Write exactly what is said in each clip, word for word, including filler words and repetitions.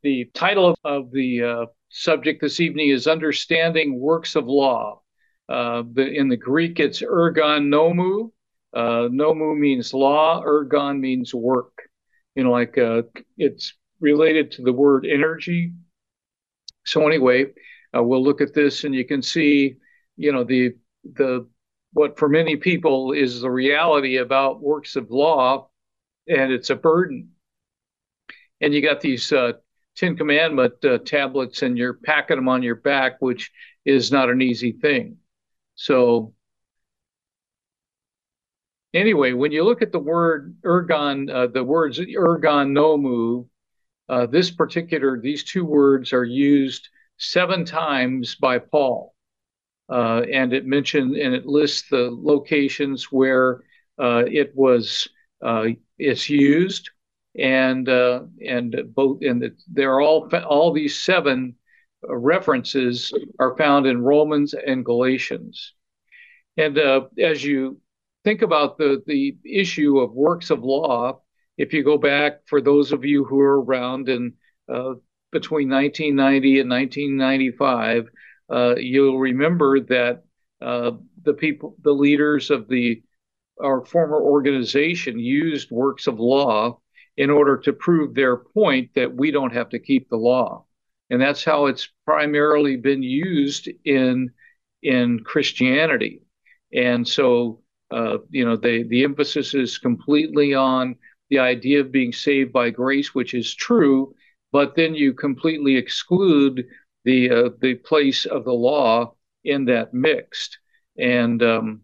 The title of, of the uh, subject this evening is Understanding Works of Law. Uh, the, in the Greek, it's ergon nomou. Uh, nomou means law, ergon means work. You know, like uh, it's related to the word energy. So anyway, uh, we'll look at this and you can see, you know, the the what for many people is the reality about works of law, and it's a burden. And you got these uh, Ten Commandment uh, tablets, and you're packing them on your back, which is not an easy thing. So anyway, when you look at the word ergon, uh, the words ergon nomou, uh, this particular, these two words are used seven times by Paul. Uh, and it mentioned, and it lists the locations where uh, it was, uh, it's used. And uh, and both and they're all all these seven references are found in Romans and Galatians. And uh, as you think about the the issue of works of law, if you go back, for those of you who are around in uh, between nineteen ninety and nineteen ninety-five, uh, you'll remember that uh, the people, the leaders of the our former organization, used works of law in order to prove their point that we don't have to keep the law. And that's how it's primarily been used in in Christianity. And so, uh, you know, they, the emphasis is completely on the idea of being saved by grace, which is true, but then you completely exclude the uh, the place of the law in that mixed. And um,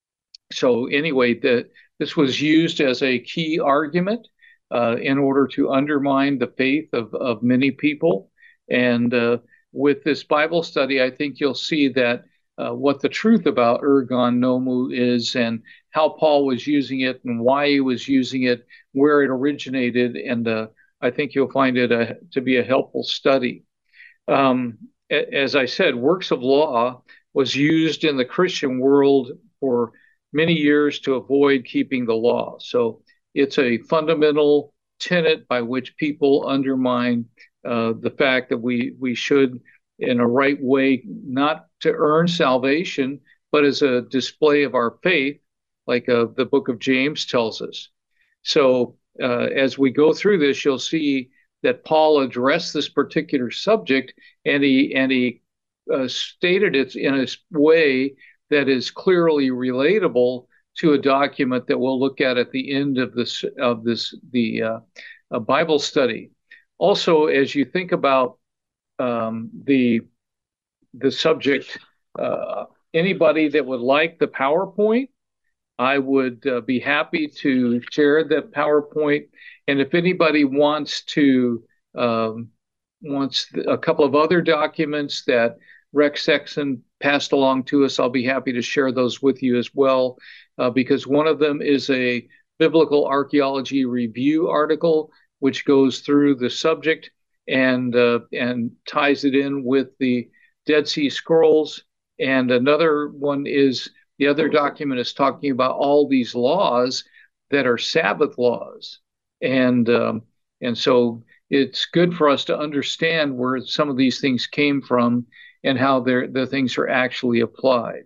so anyway, the, this was used as a key argument Uh, in order to undermine the faith of, of many people. And uh, with this Bible study, I think you'll see that uh, what the truth about ergon nomou is, and how Paul was using it, and why he was using it, where it originated. And uh, I think you'll find it a, to be a helpful study. Um, as I said, works of law was used in the Christian world for many years to avoid keeping the law. So it's a fundamental tenet by which people undermine uh, the fact that we we should, in a right way, not to earn salvation, but as a display of our faith, like uh, the book of James tells us. So uh, as we go through this, you'll see that Paul addressed this particular subject, and he and he uh, stated it in a way that is clearly relatable to a document that we'll look at at the end of this of this the uh, uh, Bible study. Also, as you think about um, the the subject, uh, anybody that would like the PowerPoint, I would uh, be happy to share that PowerPoint. And if anybody wants to um, wants a couple of other documents that Rex Sexton passed along to us, I'll be happy to share those with you as well, uh, because one of them is a Biblical Archaeology Review article, which goes through the subject and uh, and ties it in with the Dead Sea Scrolls. And another one is, the other document is talking about all these laws that are Sabbath laws. And um, and so it's good for us to understand where some of these things came from and how the things are actually applied.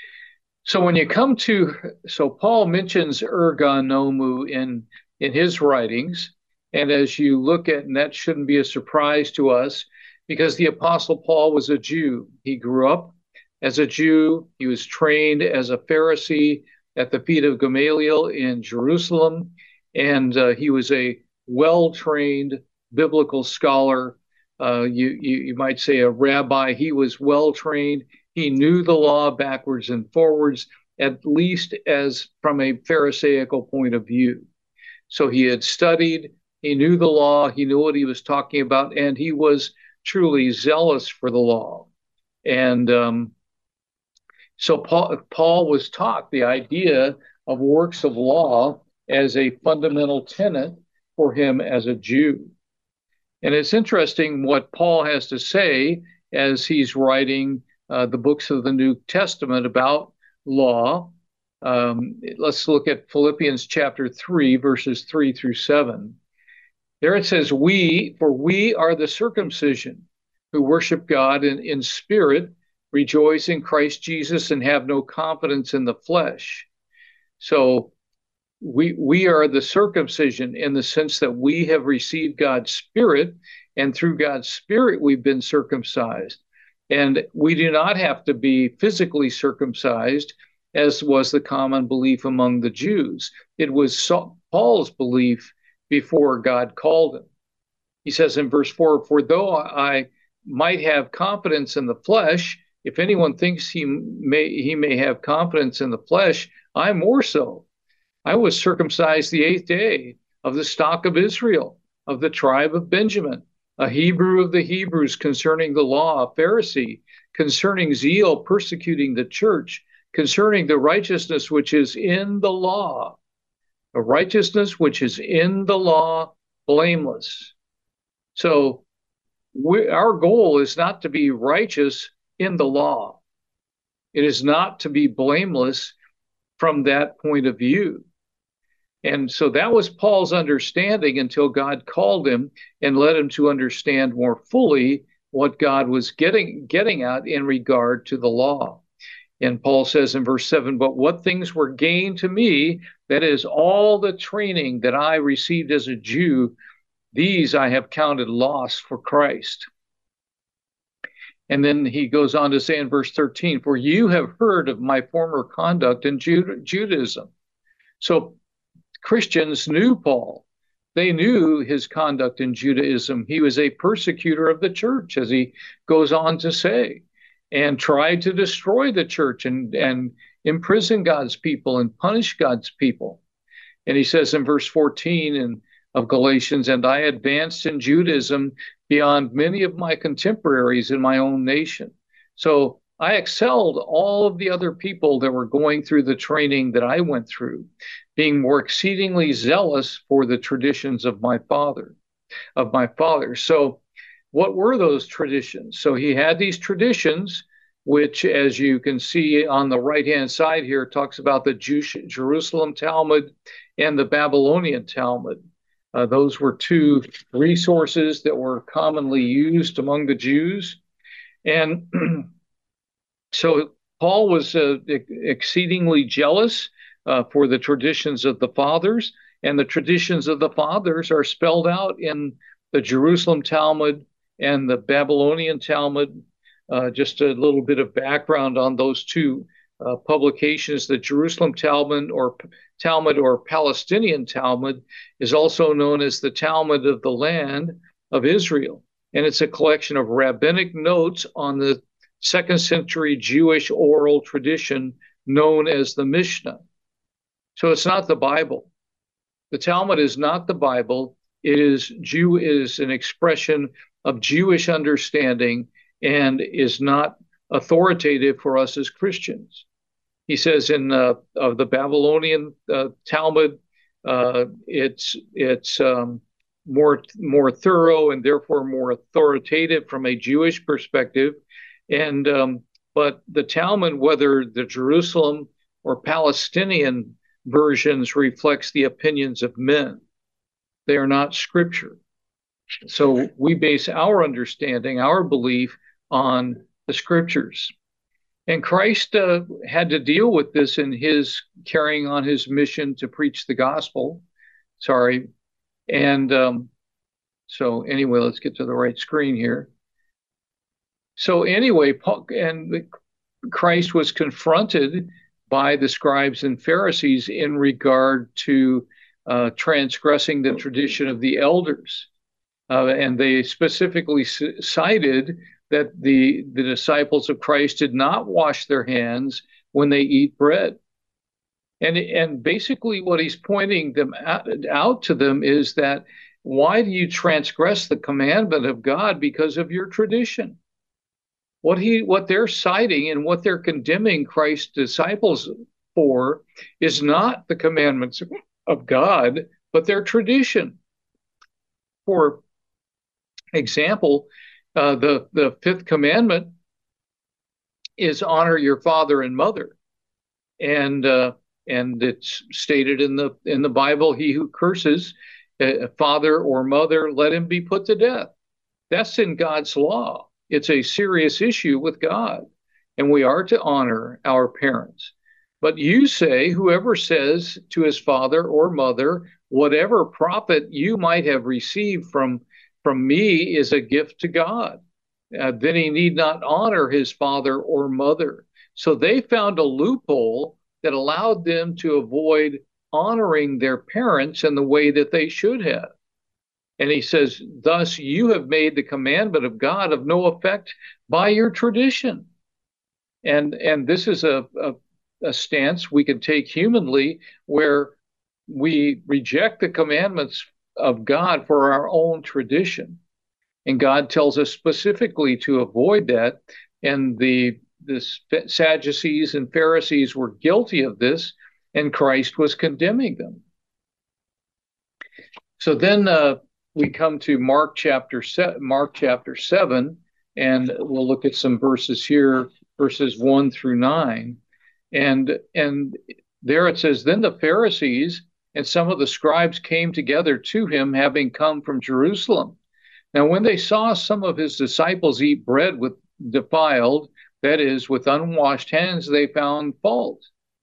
So when you come to, so Paul mentions ergon nomou in, in his writings, and as you look at, and that shouldn't be a surprise to us, because the Apostle Paul was a Jew. He grew up as a Jew. He was trained as a Pharisee at the feet of Gamaliel in Jerusalem, and uh, he was a well-trained biblical scholar. Uh, you, you you might say a rabbi. He was well trained. He knew the law backwards and forwards, at least as from a Pharisaical point of view. So he had studied, he knew the law, he knew what he was talking about, and he was truly zealous for the law. And um, so Paul, Paul was taught the idea of works of law as a fundamental tenet for him as a Jew. And it's interesting what Paul has to say as he's writing uh, the books of the New Testament about law. Um, let's look at Philippians chapter three, verses three through seven. There it says, we, for we are the circumcision who worship God in, in spirit, rejoice in Christ Jesus, and have no confidence in the flesh. So we we are the circumcision in the sense that we have received God's Spirit, and through God's Spirit we've been circumcised. And we do not have to be physically circumcised, as was the common belief among the Jews. It was Paul's belief before God called him. He says in verse four, for though I might have confidence in the flesh, if anyone thinks he may he may have confidence in the flesh, I more so. I was circumcised the eighth day, of the stock of Israel, of the tribe of Benjamin, a Hebrew of the Hebrews, concerning the law, a Pharisee, concerning zeal, persecuting the church, concerning the righteousness which is in the law, a righteousness which is in the law, blameless. So we, our goal is not to be righteous in the law. It is not to be blameless from that point of view. And so that was Paul's understanding until God called him and led him to understand more fully what God was getting, getting at in regard to the law. And Paul says in verse seven, but what things were gained to me, that is all the training that I received as a Jew, these I have counted loss for Christ. And then he goes on to say in verse thirteen, for you have heard of my former conduct in Judaism. So Christians knew Paul. They knew his conduct in Judaism. He was a persecutor of the church, as he goes on to say, and tried to destroy the church and, and imprison God's people and punish God's people. And he says in verse fourteen in, of Galatians, and I advanced in Judaism beyond many of my contemporaries in my own nation. So I excelled all of the other people that were going through the training that I went through, being more exceedingly zealous for the traditions of my father, of my father. So what were those traditions? So he had these traditions, which, as you can see on the right-hand side here, talks about the Jewish, Jerusalem Talmud and the Babylonian Talmud. Uh, those were two resources that were commonly used among the Jews. And so Paul was uh, exceedingly jealous uh, for the traditions of the fathers, and the traditions of the fathers are spelled out in the Jerusalem Talmud and the Babylonian Talmud. Uh, just a little bit of background on those two uh, publications. The Jerusalem Talmud or Talmud or Palestinian Talmud is also known as the Talmud of the Land of Israel, and it's a collection of rabbinic notes on the second century Jewish oral tradition known as the Mishnah. So it's not the Bible. The Talmud is not the Bible. It is Jew is an expression of Jewish understanding and is not authoritative for us as Christians. He says in uh, of the Babylonian uh, Talmud, uh, it's it's um, more more thorough and therefore more authoritative from a Jewish perspective. And um, but the Talmud, whether the Jerusalem or Palestinian versions, reflects the opinions of men. They are not scripture. So we base our understanding, our belief, on the scriptures. And Christ uh, had to deal with this in his carrying on his mission to preach the gospel. Sorry. And um, so anyway, let's get to the right screen here. So anyway, Paul, and the, Christ was confronted by the scribes and Pharisees in regard to uh, transgressing the tradition of the elders. Uh, and they specifically c- cited that the, the disciples of Christ did not wash their hands when they eat bread. And, and basically what he's pointing them out, out to them is that, why do you transgress the commandment of God because of your tradition? What he, what they're citing and what they're condemning Christ's disciples for is not the commandments of God, but their tradition. For example, uh, the, the fifth commandment is honor your father and mother. And, uh, and it's stated in the, in the Bible, he who curses a father or mother, let him be put to death. That's in God's law. It's a serious issue with God, and we are to honor our parents. But you say, whoever says to his father or mother, whatever profit you might have received from, from me is a gift to God, uh, then he need not honor his father or mother. So they found a loophole that allowed them to avoid honoring their parents in the way that they should have. And he says, thus you have made the commandment of God of no effect by your tradition. And, and this is a, a, a stance we can take humanly, where we reject the commandments of God for our own tradition. And God tells us specifically to avoid that. And the, the Sadducees and Pharisees were guilty of this, and Christ was condemning them. So then uh, we come to Mark chapter se- Mark chapter seven, and we'll look at some verses here, verses one through nine. And, and there it says, then the Pharisees and some of the scribes came together to him, having come from Jerusalem. Now, when they saw some of his disciples eat bread with defiled, that is, with unwashed hands, they found fault.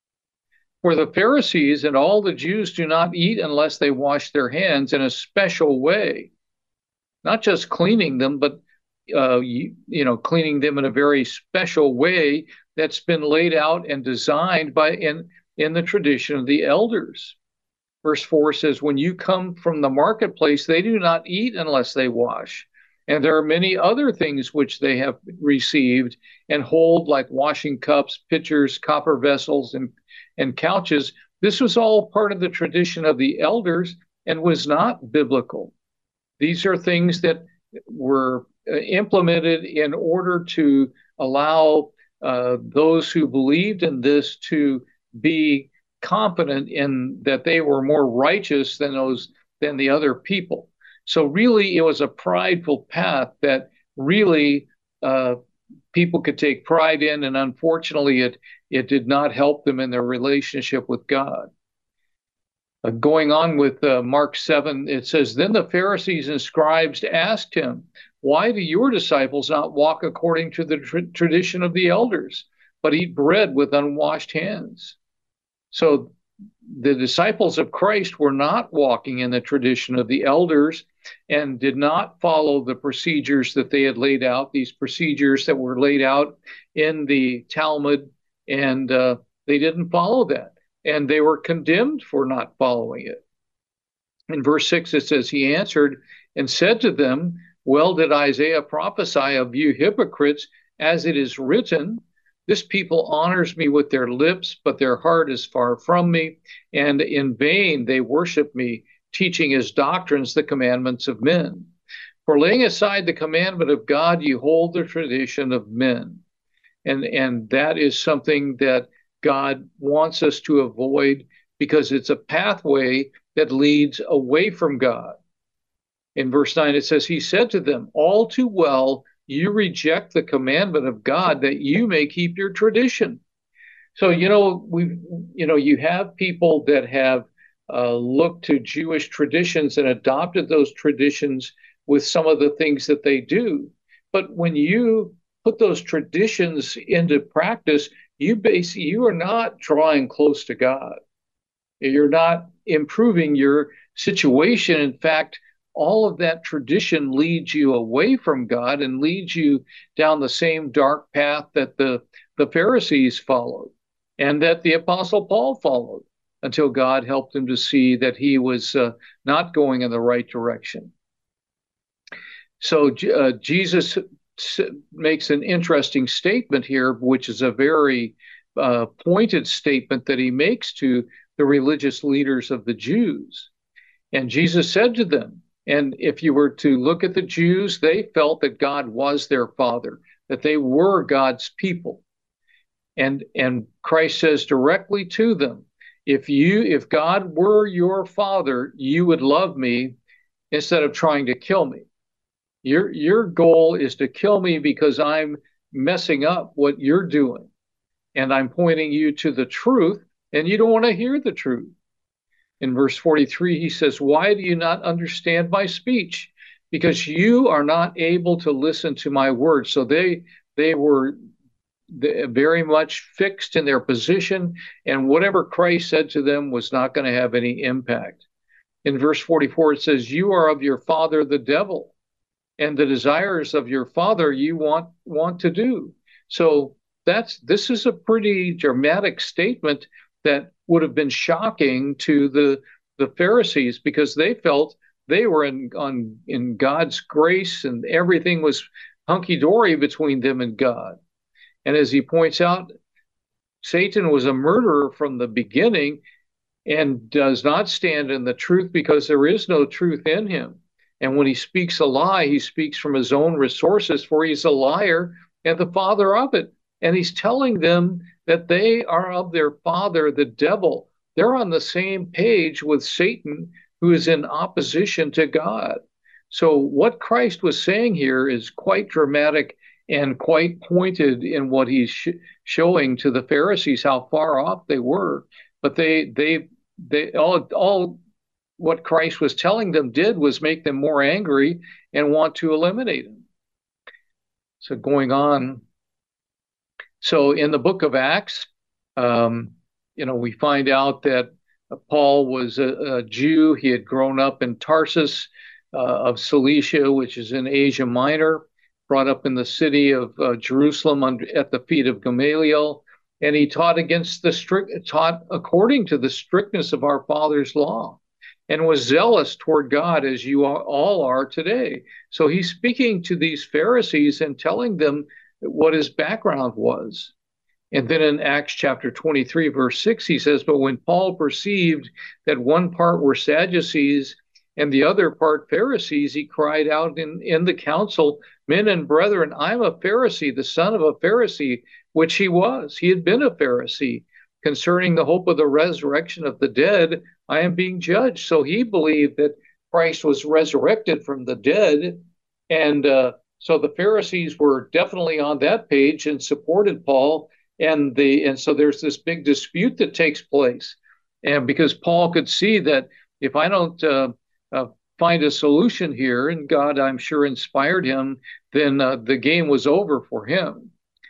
For the Pharisees and all the Jews do not eat unless they wash their hands in a special way, not just cleaning them, but uh, you, you know, cleaning them in a very special way that's been laid out and designed by in in the tradition of the elders. Verse four says, when you come from the marketplace, they do not eat unless they wash. And there are many other things which they have received and hold, like washing cups, pitchers, copper vessels, and, and couches. This was all part of the tradition of the elders and was not biblical. These are things that were implemented in order to allow uh, those who believed in this to be confident in that they were more righteous than those than the other people. So really, it was a prideful path that really uh, people could take pride in, and unfortunately, it it did not help them in their relationship with God. Uh, going on with uh, Mark seven, it says, then the Pharisees and scribes asked him, why do your disciples not walk according to the tra- tradition of the elders, but eat bread with unwashed hands? So the disciples of Christ were not walking in the tradition of the elders and did not follow the procedures that they had laid out, these procedures that were laid out in the Talmud, and uh, they didn't follow that. And they were condemned for not following it. In verse six, it says, he answered and said to them, well, did Isaiah prophesy of you hypocrites, as it is written, this people honors me with their lips, but their heart is far from me, and in vain they worship me, teaching as doctrines the commandments of men. For laying aside the commandment of God, you hold the tradition of men. And, and that is something that God wants us to avoid, because it's a pathway that leads away from God. In verse nine, it says, he said to them, all too well, you reject the commandment of God that you may keep your tradition. So, you know, we, you know, you have people that have uh, looked to Jewish traditions and adopted those traditions with some of the things that they do. But when you put those traditions into practice, you basically, you are not drawing close to God. You're not improving your situation. In fact, all of that tradition leads you away from God and leads you down the same dark path that the, the Pharisees followed and that the Apostle Paul followed, until God helped him to see that he was uh, not going in the right direction. So uh, Jesus makes an interesting statement here, which is a very uh, pointed statement that he makes to the religious leaders of the Jews. And Jesus said to them, and if you were to look at the Jews, they felt that God was their father, that they were God's people. And, and Christ says directly to them, if you, if God were your father, you would love me instead of trying to kill me. Your, your goal is to kill me because I'm messing up what you're doing. And I'm pointing you to the truth, and you don't want to hear the truth. In verse forty-three, he says, why do you not understand my speech? Because you are not able to listen to my words. So they they were very much fixed in their position, and whatever Christ said to them was not going to have any impact. In verse forty-four, it says, you are of your father, the devil, and the desires of your father you want want to do. So that's this is a pretty dramatic statement that would have been shocking to the the Pharisees, because they felt they were in on in God's grace and everything was hunky-dory between them and God. And as he points out, Satan was a murderer from the beginning and does not stand in the truth because there is no truth in him. And when he speaks a lie, he speaks from his own resources, for he's a liar and the father of it. And he's telling them that they are of their father, the devil. They're on the same page with Satan, who is in opposition to God. So what Christ was saying here is quite dramatic and quite pointed in what he's sh- showing to the Pharisees how far off they were. But they, they, they all, all what Christ was telling them did was make them more angry and want to eliminate him. So going on. So in the book of Acts, um, you know, we find out that Paul was a, a Jew. He had grown up in Tarsus uh, of Cilicia, which is in Asia Minor, brought up in the city of uh, Jerusalem under, at the feet of Gamaliel, and he taught against the strict, taught according to the strictness of our father's law, and was zealous toward God as you all are today. So he's speaking to these Pharisees and telling them what his background was. And then in Acts chapter twenty-three, verse six, he says, but when Paul perceived that one part were Sadducees and the other part Pharisees, he cried out in, in the council, men and brethren, I'm a Pharisee, the son of a Pharisee, which he was. He had been a Pharisee. Concerning the hope of the resurrection of the dead, I am being judged. So he believed that Christ was resurrected from the dead. And uh, so the Pharisees were definitely on that page and supported Paul. And the and so there's this big dispute that takes place. And because Paul could see that if I don't uh, uh, find a solution here, and God, I'm sure, inspired him, then uh, the game was over for him.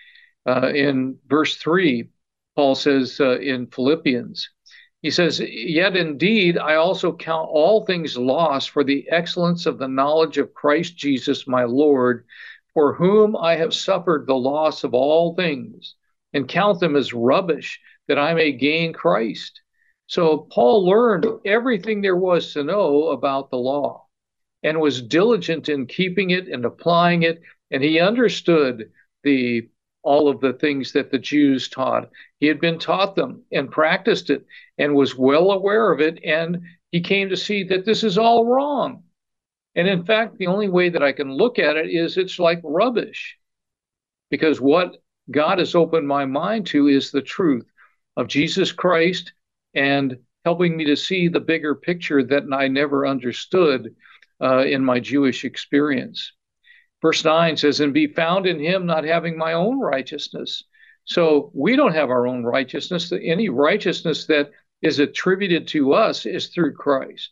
Uh, in verse three, Paul says uh, in Philippians, he says, yet indeed, I also count all things lost for the excellence of the knowledge of Christ Jesus, my Lord, for whom I have suffered the loss of all things, and count them as rubbish, that I may gain Christ. So Paul learned everything there was to know about the law and was diligent in keeping it and applying it. And he understood the all of the things that the Jews taught. He had been taught them and practiced it and was well aware of it. And he came to see that this is all wrong. And in fact, the only way that I can look at it is it's like rubbish, because what God has opened my mind to is the truth of Jesus Christ and helping me to see the bigger picture that I never understood uh, in my Jewish experience. Verse nine says, and be found in him, not having my own righteousness. So we don't have our own righteousness. Any righteousness that is attributed to us is through Christ.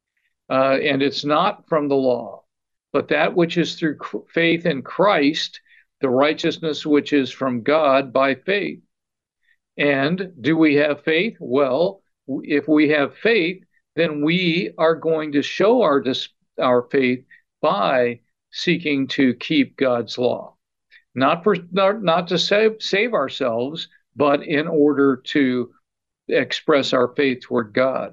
Uh, and it's not from the law, but that which is through faith in Christ, the righteousness which is from God by faith. And do we have faith? Well, if we have faith, then we are going to show our, our faith by seeking to keep God's law, not for not, not to save, save ourselves, but in order to express our faith toward God.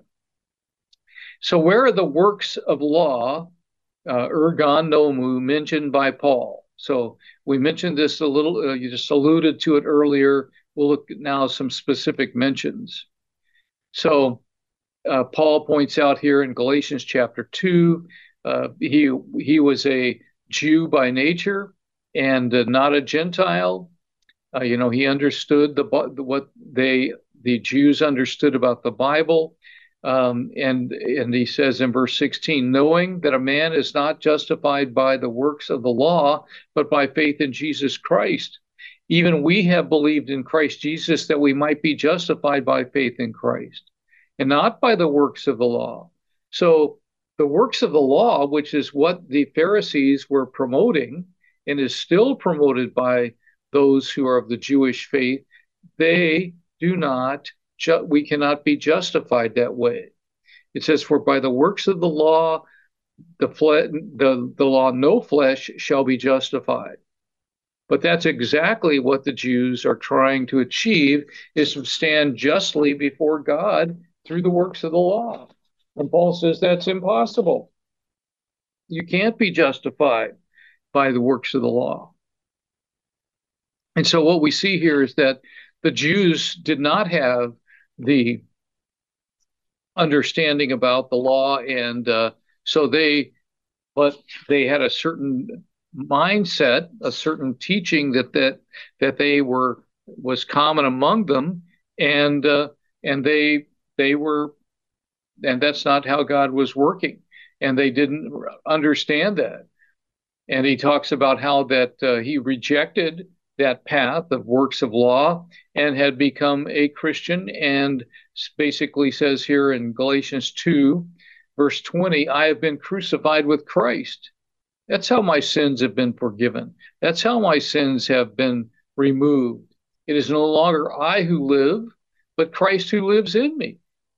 So where are the works of law, uh, ergon nomou, mentioned by Paul? So we mentioned this a little, uh, you just alluded to it earlier. We'll look at now some specific mentions. So uh, Paul points out here in Galatians chapter two, uh, he, he was a Jew by nature and uh, not a Gentile. Uh, you know, he understood the what they the Jews understood about the Bible. Um, and, and he says in verse sixteen, knowing that a man is not justified by the works of the law, but by faith in Jesus Christ. Even we have believed in Christ Jesus that we might be justified by faith in Christ. and not by the works of the law. So the works of the law, which is what the Pharisees were promoting and is still promoted by those who are of the Jewish faith, they do not, ju- we cannot be justified that way. It says, for by the works of the law, the, fle- the, the law, no flesh shall be justified. But that's exactly what the Jews are trying to achieve, is to stand justly before God through the works of the law. And Paul says that's impossible. You can't be justified by the works of the law. And so what we see here is that the Jews did not have the understanding about the law, and uh, so they, but they had a certain mindset, a certain teaching that that that they were was common among them, and uh, and they they were, and that's not how God was working, and they didn't understand that. And he talks about how that uh, he rejected that path of works of law and had become a Christian, and basically says here in Galatians two, verse twenty, I have been crucified with Christ. That's how my sins have been forgiven. That's how my sins have been removed. It is no longer I who live, but Christ who lives in me.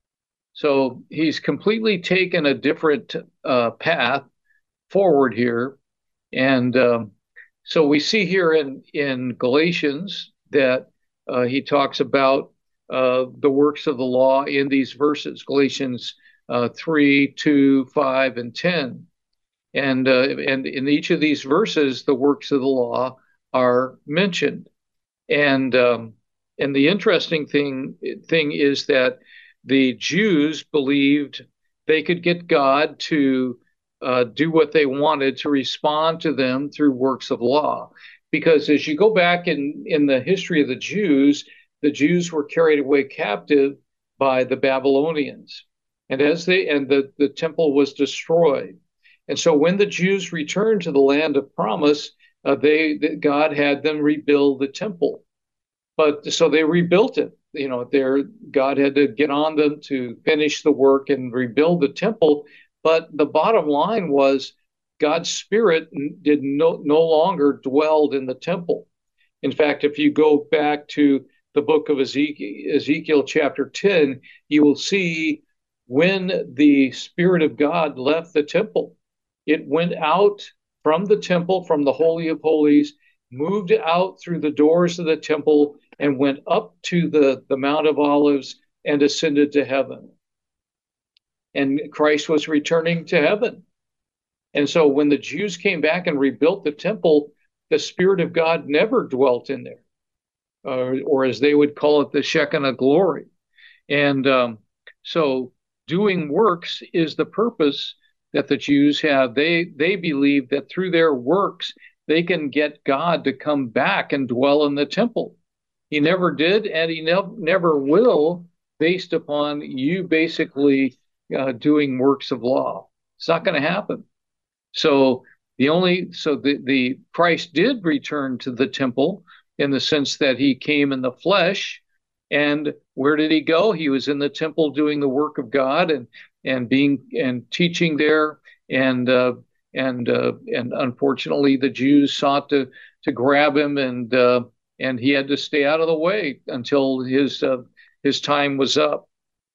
So he's completely taken a different uh, path forward here. And um, so we see here in, in Galatians that uh, he talks about uh, the works of the law in these verses, Galatians uh, three, two, five, and ten. And, uh, and in each of these verses, the works of the law are mentioned. And, um, and the interesting thing, thing is that the Jews believed they could get God to uh, do what they wanted, to respond to them through works of law. Because as you go back in, in the history of the Jews, the Jews were carried away captive by the Babylonians. And as they and the, the temple was destroyed. And so when the Jews returned to the land of promise, uh, they God had them rebuild the temple. But so they rebuilt it. You know, there God had to get on them to finish the work and rebuild the temple. But the bottom line was God's Spirit did no, no longer dwelled in the temple. In fact, if you go back to the book of Ezekiel, Ezekiel chapter ten, you will see when the Spirit of God left the temple, it went out from the temple, from the Holy of Holies, moved out through the doors of the temple, and went up to the, the Mount of Olives and ascended to heaven. And Christ was returning to heaven. And so when the Jews came back and rebuilt the temple, the Spirit of God never dwelt in there, uh, or as they would call it, the Shekinah glory. And um, so doing works is the purpose that the Jews have. They, they believe that through their works, they can get God to come back and dwell in the temple. He never did, and he ne- never will, based upon you basically uh, doing works of law. It's not going to happen. So the only so the, the Christ did return to the temple in the sense that he came in the flesh. And where did he go? He was in the temple doing the work of God and and being and teaching there. And uh, and uh, and unfortunately, the Jews sought to to grab him, and uh, and he had to stay out of the way until his uh, his time was up.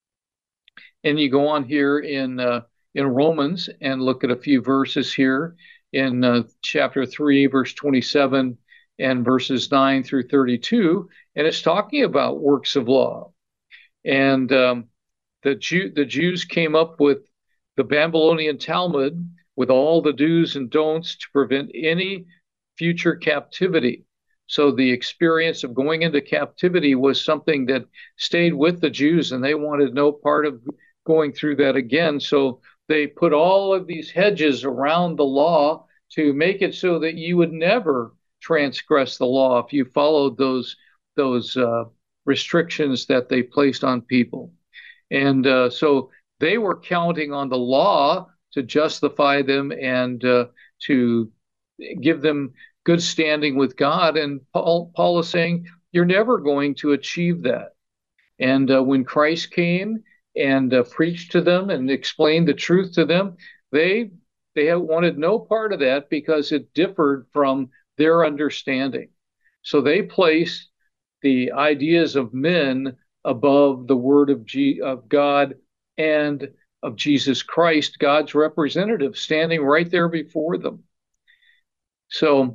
And you go on here in uh, in Romans and look at a few verses here in uh, chapter three, verse twenty-seven, and verses nine through thirty-two, and it's talking about works of law. And um, the Jew the Jews came up with the Babylonian Talmud with all the do's and don'ts to prevent any future captivity. So the experience of going into captivity was something that stayed with the Jews, and they wanted no part of going through that again. So they put all of these hedges around the law to make it so that you would never transgress the law if you followed those those uh, restrictions that they placed on people. And uh, so they were counting on the law to justify them and uh, to give them good standing with God. And Paul, Paul is saying, you're never going to achieve that. And uh, when Christ came and uh, preached to them and explained the truth to them. They they wanted no part of that because it differed from their understanding. So they placed the ideas of men above the word of, G- of God and of Jesus Christ, God's representative, standing right there before them. So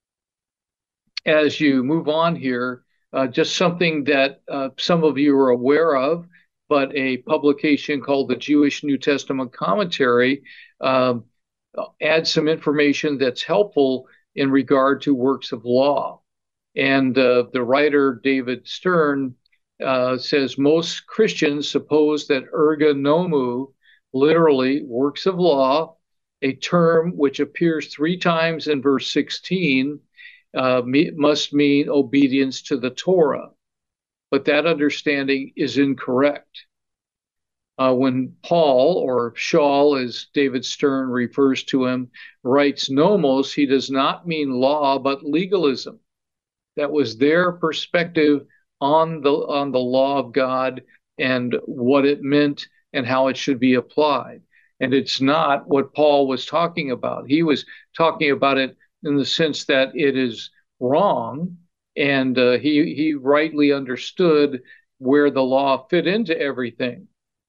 as you move on here, uh, just something that uh, some of you are aware of, but a publication called the Jewish New Testament Commentary um, adds some information that's helpful in regard to works of law. And uh, the writer, David Stern, uh, says most Christians suppose that erga nomu, literally works of law, a term which appears three times in verse sixteen, uh, must mean obedience to the Torah. But that understanding is incorrect. Uh, when Paul, or Shaul, as David Stern refers to him, writes nomos, he does not mean law, but legalism. That was their perspective on the on the law of God and what it meant and how it should be applied. And it's not what Paul was talking about. He was talking about it in the sense that it is wrong, and uh, he he rightly understood where the law fit into everything.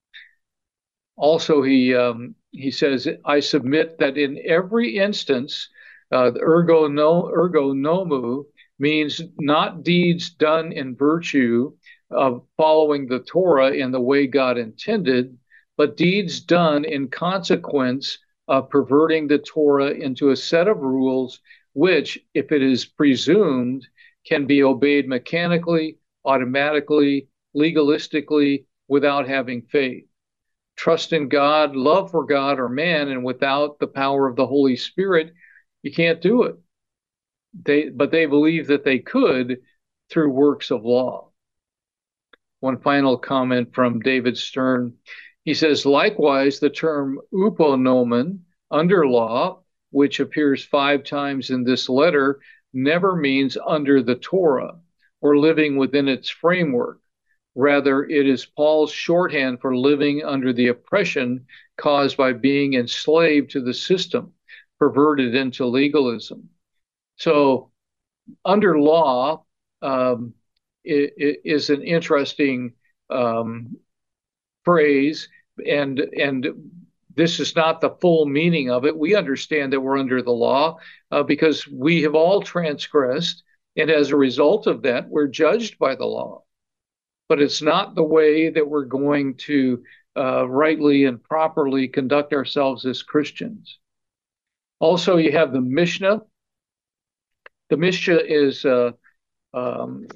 Also, he um, he says, I submit that in every instance, uh, the ergo no ergo nomu means not deeds done in virtue of following the Torah in the way God intended, but deeds done in consequence of perverting the Torah into a set of rules which, if it is presumed, can be obeyed mechanically, automatically, legalistically, without having faith. Trust in God, love for God or man, and without the power of the Holy Spirit, you can't do it. They, but they believe that they could through works of law. One final comment from David Stern. He says, likewise, the term uponomen, under law, which appears five times in this letter, never means under the Torah or living within its framework. Rather, it is Paul's shorthand for living under the oppression caused by being enslaved to the system, perverted into legalism. So, under law um, is an interesting um, phrase, and and this is not the full meaning of it. We understand that we're under the law uh, because we have all transgressed, and as a result of that, we're judged by the law. But it's not the way that we're going to uh, rightly and properly conduct ourselves as Christians. Also, you have the Mishnah. The Mishnah is uh, um,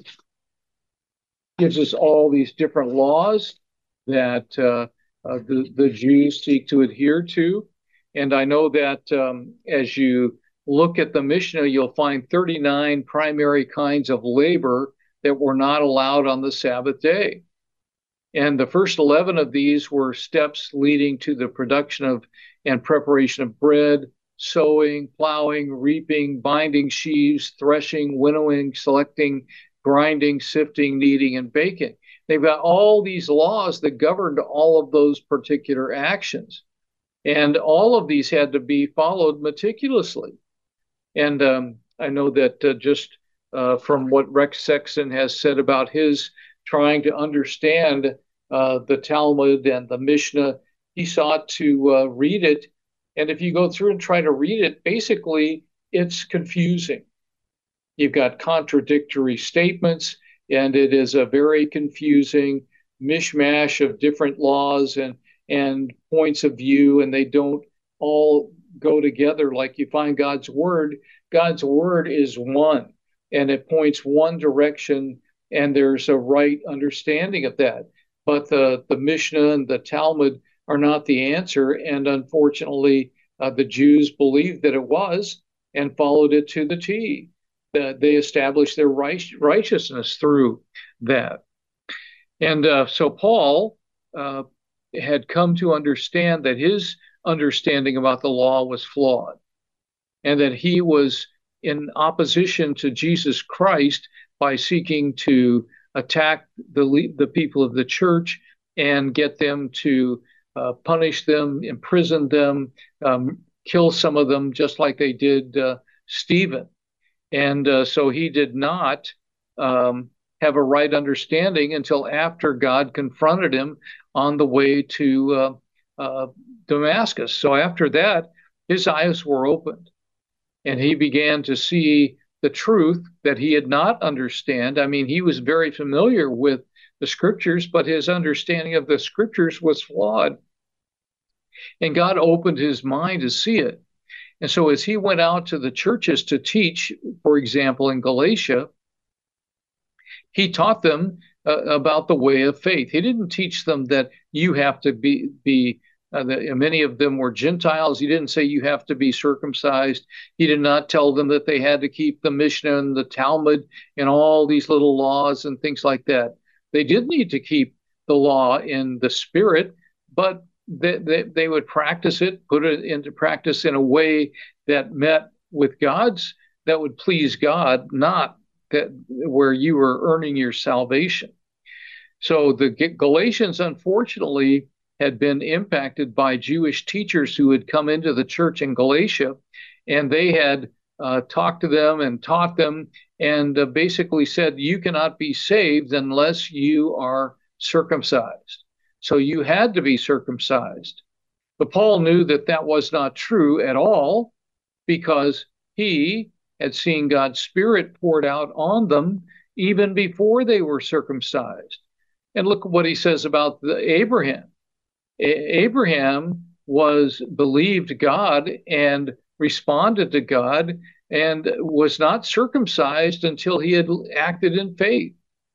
gives us all these different laws that uh, uh, the, the Jews seek to adhere to. And I know that um, as you look at the Mishnah, you'll find thirty-nine primary kinds of labor that were not allowed on the Sabbath day. And the first eleven of these were steps leading to the production of and preparation of bread, sowing, plowing, reaping, binding sheaves, threshing, winnowing, selecting, grinding, sifting, kneading, and baking. They've got all these laws that governed all of those particular actions. And all of these had to be followed meticulously. And um, I know that uh, just uh, from what Rex Sexton has said about his trying to understand uh, the Talmud and the Mishnah, he sought to uh, read it. And if you go through and try to read it, basically it's confusing. You've got contradictory statements, and it is a very confusing mishmash of different laws and, and points of view, and they don't all go together like you find God's word. God's word is one, and it points one direction, and there's a right understanding of that. But the, the Mishnah and the Talmud are not the answer, and unfortunately, uh, the Jews believed that it was and followed it to the T. Uh, they established their right, righteousness through that. And uh, so Paul uh, had come to understand that his understanding about the law was flawed, and that he was in opposition to Jesus Christ by seeking to attack the the people of the church and get them to uh, punish them, imprison them, um, kill some of them, just like they did uh, Stephen. And uh, so he did not um, have a right understanding until after God confronted him on the way to uh, uh, Damascus. So after that, his eyes were opened and he began to see the truth that he had not understand. I mean, he was very familiar with the scriptures, but his understanding of the scriptures was flawed. And God opened his mind to see it. And so as he went out to the churches to teach, for example, in Galatia, he taught them uh, about the way of faith. He didn't teach them that you have to be, be uh, that many of them were Gentiles. He didn't say you have to be circumcised. He did not tell them that they had to keep the Mishnah and the Talmud and all these little laws and things like that. They did need to keep the law in the spirit, but They, they, they would practice it, put it into practice in a way that met with God's, that would please God, not that where you were earning your salvation. So the Galatians, unfortunately, had been impacted by Jewish teachers who had come into the church in Galatia, and they had uh, talked to them and taught them and uh, basically said, you cannot be saved unless you are circumcised. So you had to be circumcised. But Paul knew that that was not true at all because he had seen God's Spirit poured out on them even before they were circumcised. And look at what he says about the Abraham. A- Abraham was believed God and responded to God and was not circumcised until he had acted in faith.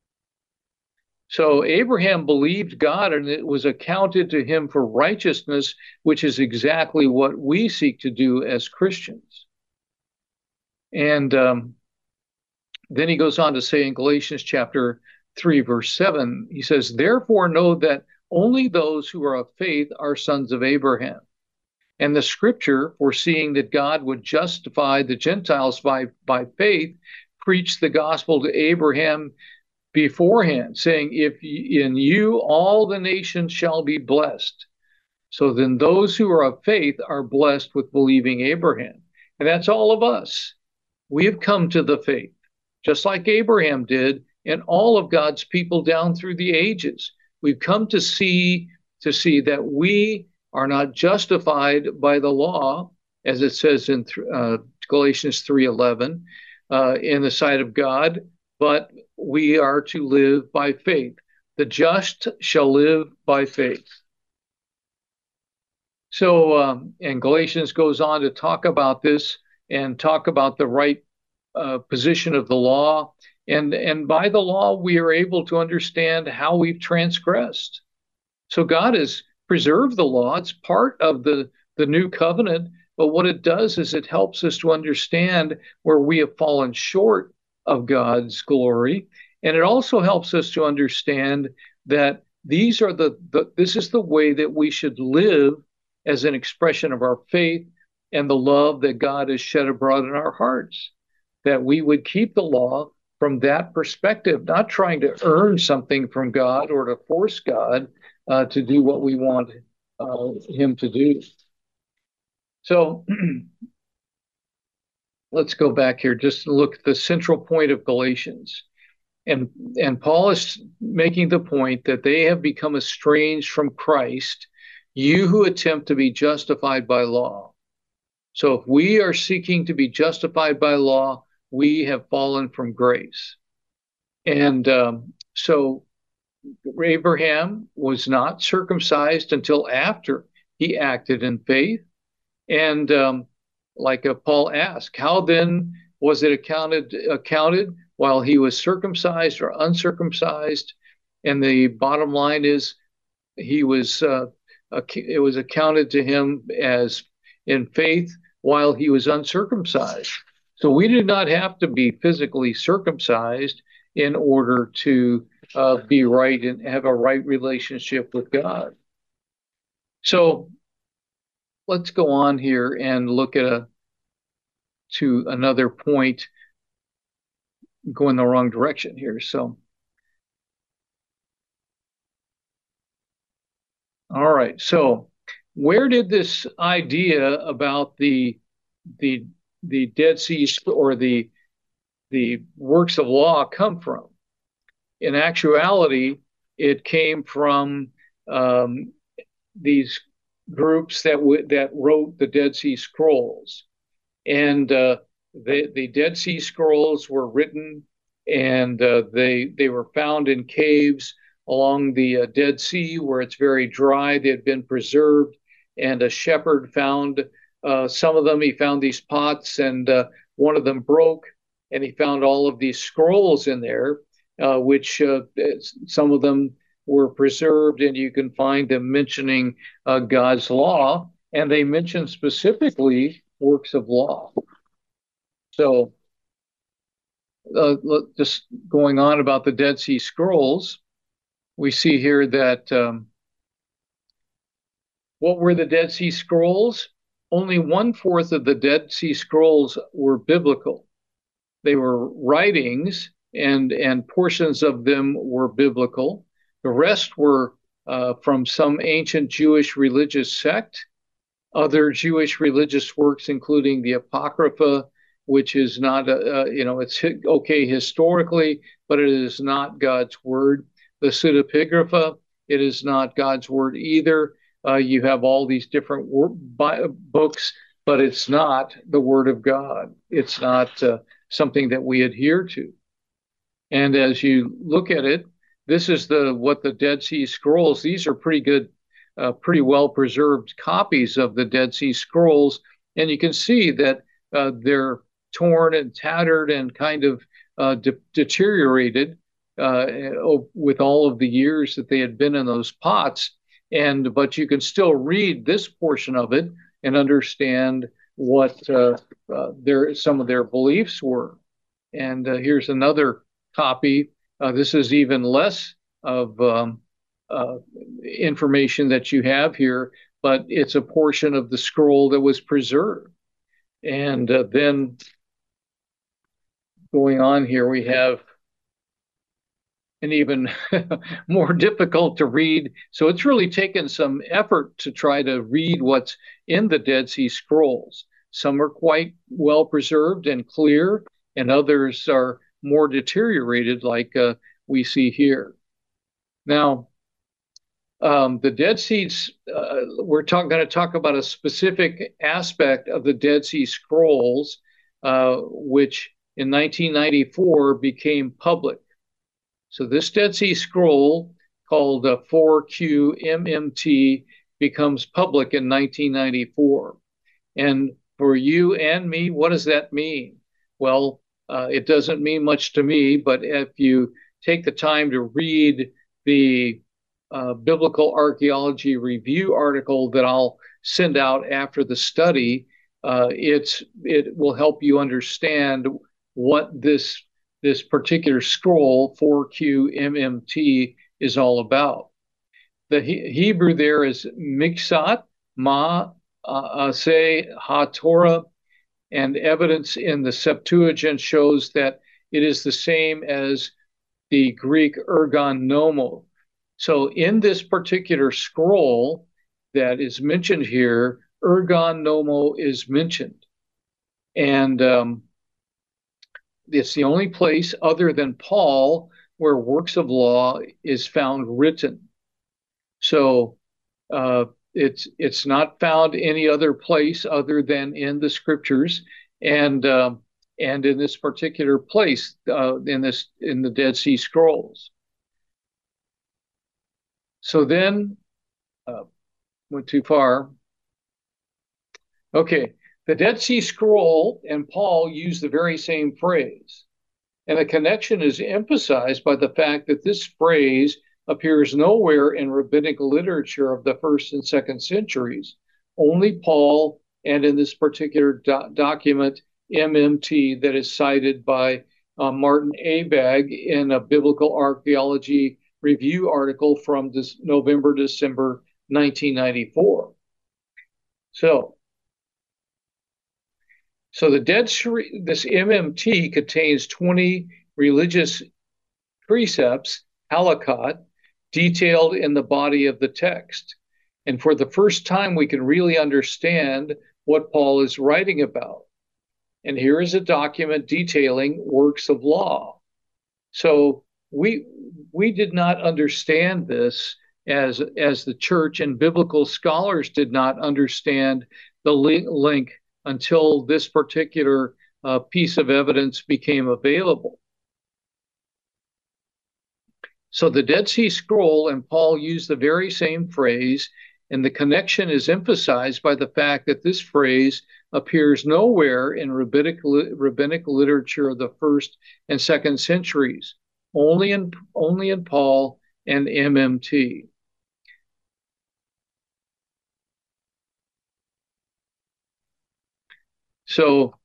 So Abraham believed God and it was accounted to him for righteousness, which is exactly what we seek to do as Christians. And um, then he goes on to say in Galatians chapter three, verse seven, he says, therefore know that only those who are of faith are sons of Abraham. And the scripture, foreseeing that God would justify the Gentiles by, by faith, preached the gospel to Abraham beforehand, saying, if in you all the nations shall be blessed. So then those who are of faith are blessed with believing Abraham. And that's all of us. We have come to the faith, just like Abraham did, and all of God's people down through the ages. We've come to see, to see that we are not justified by the law, as it says in uh, Galatians three eleven, uh, in the sight of God, but we are to live by faith. The just shall live by faith. So, um, and Galatians goes on to talk about this and talk about the right uh, position of the law. And, and by the law, we are able to understand how we've transgressed. So God has preserved the law. It's part of the, the new covenant. But what it does is it helps us to understand where we have fallen short of God's glory. And it also helps us to understand that these are the, the this is the way that we should live as an expression of our faith and the love that God has shed abroad in our hearts, that we would keep the law from that perspective, not trying to earn something from God or to force God uh, to do what we want uh, him to do. So let's go back here, just to look at the central point of Galatians. And, and Paul is making the point that they have become estranged from Christ, you who attempt to be justified by law. So if we are seeking to be justified by law, we have fallen from grace. And um, so Abraham was not circumcised until after he acted in faith. And um, like uh, Paul asked, how then was it accounted accounted while he was circumcised or uncircumcised? And the bottom line is he was uh, it was accounted to him as in faith while he was uncircumcised. So we did not have to be physically circumcised in order to uh, be right and have a right relationship with God. So let's go on here and look at a to another point, going the wrong direction here. So All right. So where did this idea about the the the Dead Sea or the the works of law come from? In actuality, it came from um, these groups that w- that wrote the Dead Sea Scrolls, and uh, the the Dead Sea Scrolls were written, and uh, they they were found in caves along the uh, Dead Sea where it's very dry. They had been preserved, and a shepherd found uh, some of them. He found these pots, and uh, one of them broke, and he found all of these scrolls in there, uh, which uh, some of them were preserved, and you can find them mentioning uh, God's law, and they mention specifically works of law. So, uh, just going on about the Dead Sea Scrolls, we see here that um, what were the Dead Sea Scrolls? Only one fourth of the Dead Sea Scrolls were biblical. They were writings, and and portions of them were biblical. The rest were uh, from some ancient Jewish religious sect. Other Jewish religious works, including the Apocrypha, which is not, uh, you know, it's okay historically, but it is not God's word. The Pseudepigrapha, it is not God's word either. Uh, you have all these different books, but it's not the word of God. It's not uh, something that we adhere to. And as you look at it, this is the what the Dead Sea Scrolls. These are pretty good, uh, pretty well preserved copies of the Dead Sea Scrolls, and you can see that uh, they're torn and tattered and kind of uh, de- deteriorated uh, with all of the years that they had been in those pots. And but you can still read this portion of it and understand what uh, uh, their some of their beliefs were. And uh, here's another copy. Uh, this is even less of um, uh, information that you have here, but it's a portion of the scroll that was preserved. And uh, then going on here, we have an even more difficult to read. So it's really taken some effort to try to read what's in the Dead Sea Scrolls. Some are quite well preserved and clear, and others are more deteriorated, like uh, we see here. Now, um, the Dead Sea, uh, we're going to talk about a specific aspect of the Dead Sea Scrolls, uh, which in nineteen ninety-four became public. So this Dead Sea Scroll, called uh, four Q M M T, becomes public in nineteen ninety-four. And for you and me, what does that mean? Well, uh, it doesn't mean much to me, but if you take the time to read the uh, Biblical Archaeology Review article that I'll send out after the study, uh, it's it will help you understand what this this particular scroll, four Q M M T, is all about. The he- Hebrew there is Miksat Ma Aseh HaTorah, and evidence in the Septuagint shows that it is the same as the Greek ergon nomo. So in this particular scroll that is mentioned here, ergon nomo is mentioned. And um, it's the only place other than Paul where works of law is found written. So uh, it's it's not found any other place other than in the scriptures, and uh, and in this particular place uh, in this in the Dead Sea Scrolls. So then, uh, went too far. Okay, the Dead Sea Scroll and Paul use the very same phrase, and the connection is emphasized by the fact that this phrase appears nowhere in rabbinic literature of the first and second centuries. Only Paul, and in this particular do- document, M M T, that is cited by uh, Martin Abegg in a Biblical Archaeology Review article from this November, December nineteen ninety-four. So, so the Dead Sea, this M M T contains twenty religious precepts, halakot, detailed in the body of the text. And for the first time, we can really understand what Paul is writing about. And here is a document detailing works of law. So we we did not understand this as as the church, and biblical scholars did not understand the link until this particular uh, piece of evidence became available. So the Dead Sea Scroll and Paul use the very same phrase, and the connection is emphasized by the fact that this phrase appears nowhere in rabbinic, rabbinic literature of the first and second centuries, only in, only in Paul and M M T. So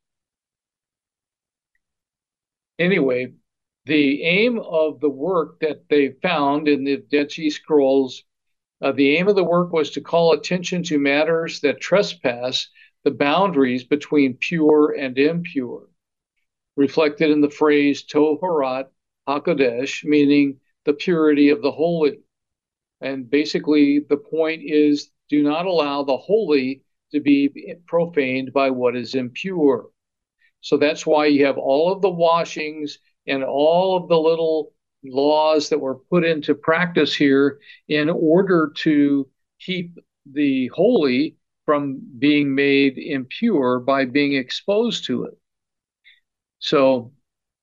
anyway, the aim of the work that they found in the Dead Sea Scrolls, uh, the aim of the work was to call attention to matters that trespass the boundaries between pure and impure, reflected in the phrase Toharat HaKodesh, meaning the purity of the holy. And basically, the point is, do not allow the holy to be profaned by what is impure. So that's why you have all of the washings and all of the little laws that were put into practice here in order to keep the holy from being made impure by being exposed to it. So,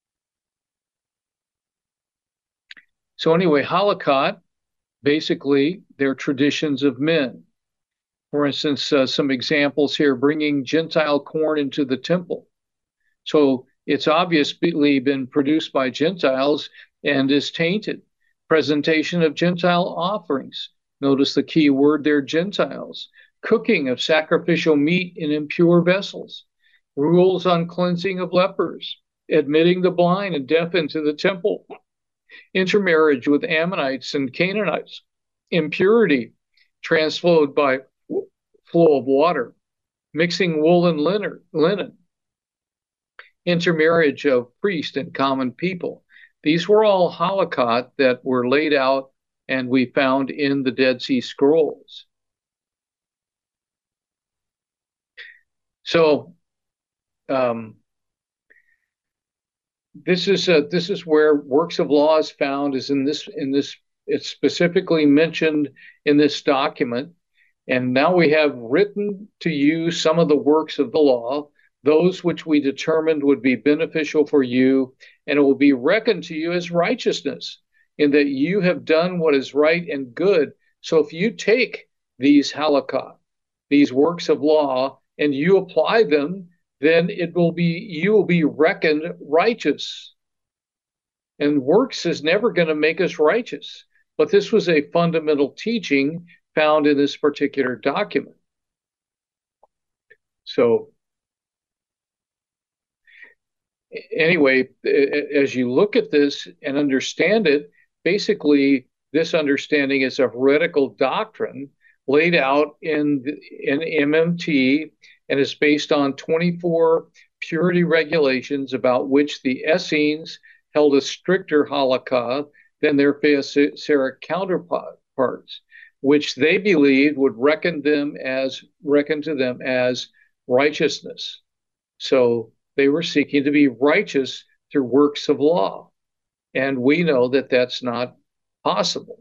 so anyway, halakot, basically, they're traditions of men. For instance, uh, some examples here, bringing Gentile corn into the temple. So it's obviously been produced by Gentiles and is tainted. Presentation of Gentile offerings. Notice the key word there, Gentiles. Cooking of sacrificial meat in impure vessels. Rules on cleansing of lepers. Admitting the blind and deaf into the temple. Intermarriage with Ammonites and Canaanites. Impurity transflowed by flow of water. Mixing wool and linen. Intermarriage of priest and common people. These were all halakot that were laid out and we found in the Dead Sea Scrolls. So um, this is uh, this is where works of law is found. Is in this in this it's specifically mentioned in this document. And now we have written to you some of the works of the law, those which we determined would be beneficial for you, and it will be reckoned to you as righteousness, in that you have done what is right and good. So if you take these halakot, these works of law, and you apply them, then it will be you will be reckoned righteous. And works is never going to make us righteous. But this was a fundamental teaching found in this particular document. So anyway, as you look at this and understand it, basically this understanding is a heretical doctrine laid out in, in M M T and is based on twenty-four purity regulations about which the Essenes held a stricter halakha than their Pharisaic counterparts, which they believed would reckon them as reckon to them as righteousness. So they were seeking to be righteous through works of law. And we know that that's not possible.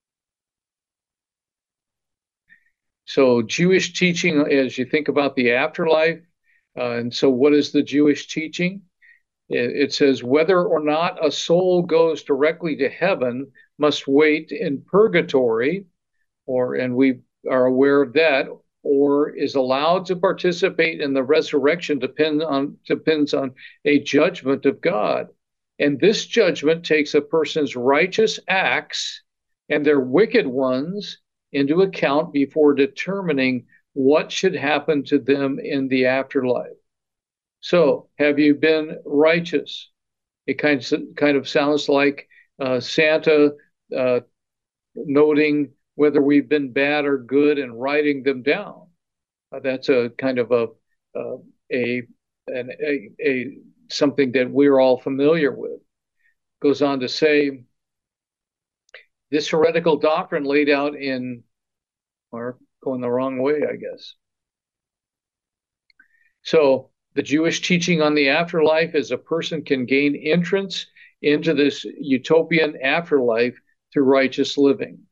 So Jewish teaching, as you think about the afterlife, uh, and so what is the Jewish teaching? It, it says, whether or not a soul goes directly to heaven must wait in purgatory, or, and we are aware of that, or is allowed to participate in the resurrection depend on, depends on a judgment of God. And this judgment takes a person's righteous acts and their wicked ones into account before determining what should happen to them in the afterlife. So, have you been righteous? It kind of, kind of sounds like uh, Santa uh, noting whether we've been bad or good and writing them down. Uh, that's a kind of a uh, a, an, a a something that we're all familiar with. Goes on to say, this heretical doctrine laid out in or going the wrong way, I guess. So the Jewish teaching on the afterlife is a person can gain entrance into this utopian afterlife through righteous living.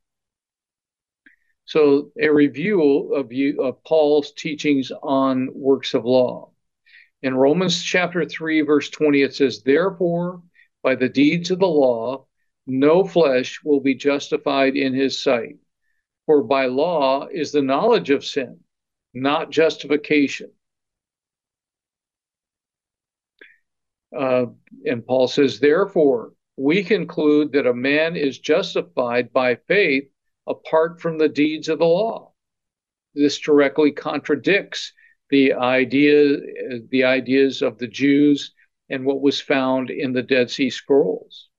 So a review of, you, of Paul's teachings on works of law. In Romans chapter three, verse twenty, it says, therefore, by the deeds of the law, no flesh will be justified in his sight. For by law is the knowledge of sin, not justification. Uh, and Paul says, therefore, we conclude that a man is justified by faith apart from the deeds of the law. This directly contradicts the idea, the ideas of the Jews and what was found in the Dead Sea Scrolls.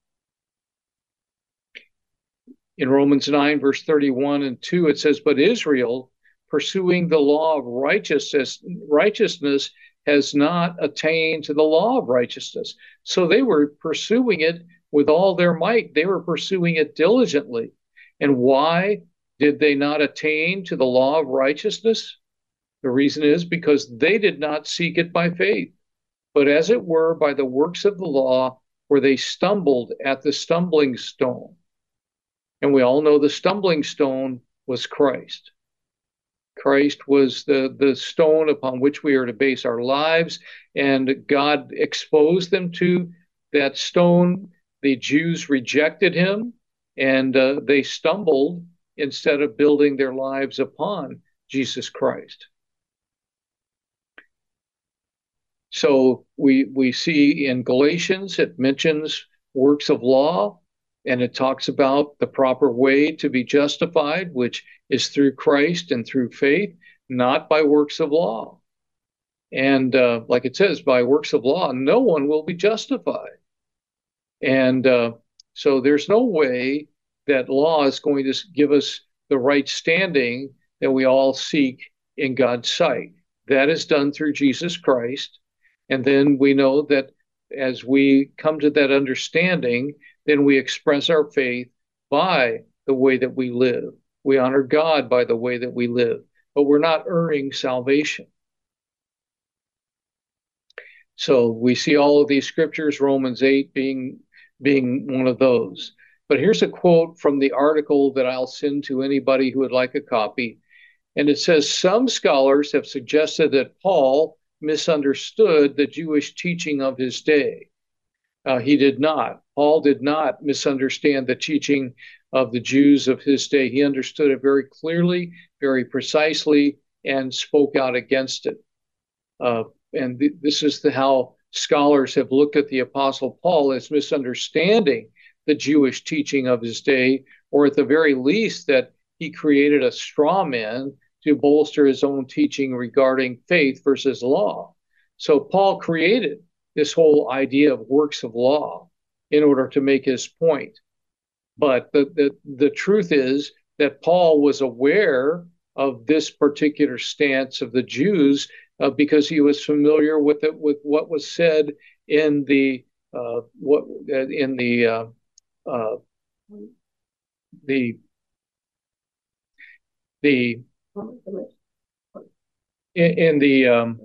In Romans nine, verse thirty-one and two, it says, but Israel, pursuing the law of righteousness, righteousness has not attained to the law of righteousness. So they were pursuing it with all their might. They were pursuing it diligently. And why did they not attain to the law of righteousness? The reason is because they did not seek it by faith, but as it were by the works of the law, where they stumbled at the stumbling stone. And we all know the stumbling stone was Christ. Christ was the, the stone upon which we are to base our lives, and God exposed them to that stone. The Jews rejected him, and uh, they stumbled instead of building their lives upon Jesus Christ. So we, we see in Galatians, it mentions works of law, and it talks about the proper way to be justified, which is through Christ and through faith, not by works of law. And uh, like it says, by works of law, no one will be justified. And uh, so there's no way that law is going to give us the right standing that we all seek in God's sight. That is done through Jesus Christ. And then we know that as we come to that understanding, then we express our faith by the way that we live. We honor God by the way that we live, but we're not earning salvation. So we see all of these scriptures, Romans eight being, being one of those. But here's a quote from the article that I'll send to anybody who would like a copy. And it says, some scholars have suggested that Paul misunderstood the Jewish teaching of his day. Uh, he did not. Paul did not misunderstand the teaching of the Jews of his day. He understood it very clearly, very precisely, and spoke out against it. Uh, and th- this is the, how scholars have looked at the Apostle Paul as misunderstanding the Jewish teaching of his day, or at the very least that he created a straw man to bolster his own teaching regarding faith versus law. So Paul created this whole idea of works of law in order to make his point. But the, the, the truth is that Paul was aware of this particular stance of the Jews uh, because he was familiar with it, with what was said in the uh, what in the uh, uh, the the in, in the um,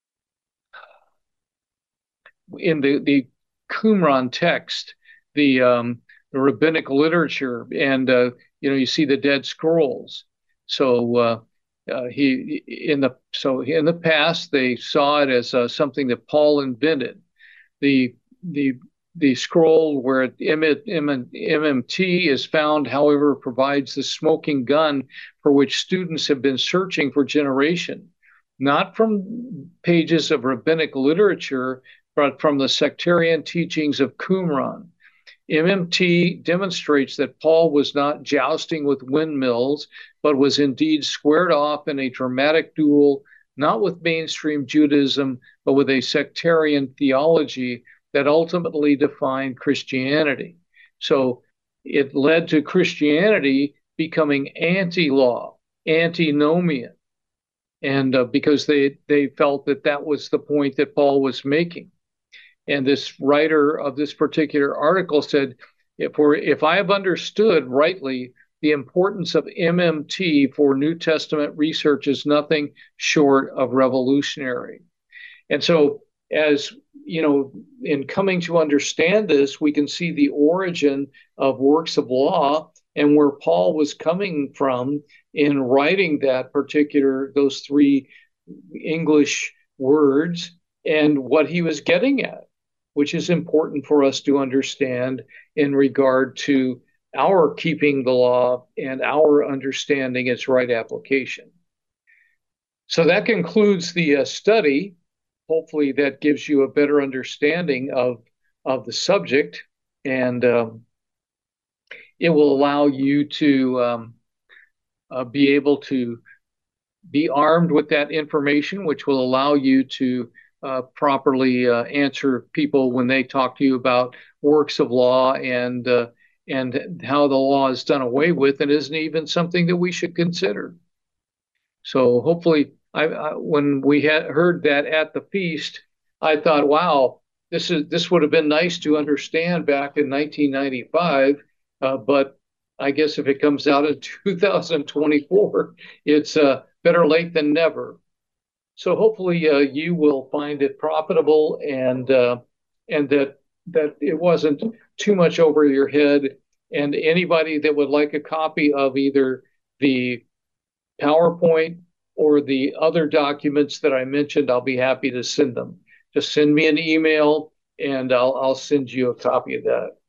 in the the Qumran text, the um, the rabbinic literature, and uh, you know, you see the Dead Scrolls. So uh, uh, he in the so in the past they saw it as uh, something that Paul invented. The the the scroll where M M T is found, however, provides the smoking gun for which students have been searching for generations, not from pages of rabbinic literature, but from the sectarian teachings of Qumran. M M T demonstrates that Paul was not jousting with windmills, but was indeed squared off in a dramatic duel, not with mainstream Judaism, but with a sectarian theology that ultimately defined Christianity. So it led to Christianity becoming anti-law, antinomian, and uh, because they, they felt that that was the point that Paul was making. And this writer of this particular article said, if we're, if I have understood rightly the importance of M M T for New Testament research is nothing short of revolutionary. And so, as you know, in coming to understand this, we can see the origin of works of law and where Paul was coming from in writing that particular, those three English words, and what he was getting at, which is important for us to understand in regard to our keeping the law and our understanding its right application. So that concludes the uh, study. Hopefully that gives you a better understanding of, of the subject, and um, it will allow you to um, uh, be able to be armed with that information, which will allow you to uh, properly uh, answer people when they talk to you about works of law and uh, and how the law is done away with and isn't even something that we should consider. So hopefully, I, I when we had heard that at the feast, I thought, wow, this is this would have been nice to understand back in nineteen ninety-five, uh, but I guess if it comes out in two thousand twenty-four, it's uh, better late than never. So hopefully, uh, you will find it profitable and uh, and that that it wasn't too much over your head. And anybody that would like a copy of either the PowerPoint or the other documents that I mentioned, I'll be happy to send them. Just send me an email and I'll, I'll send you a copy of that.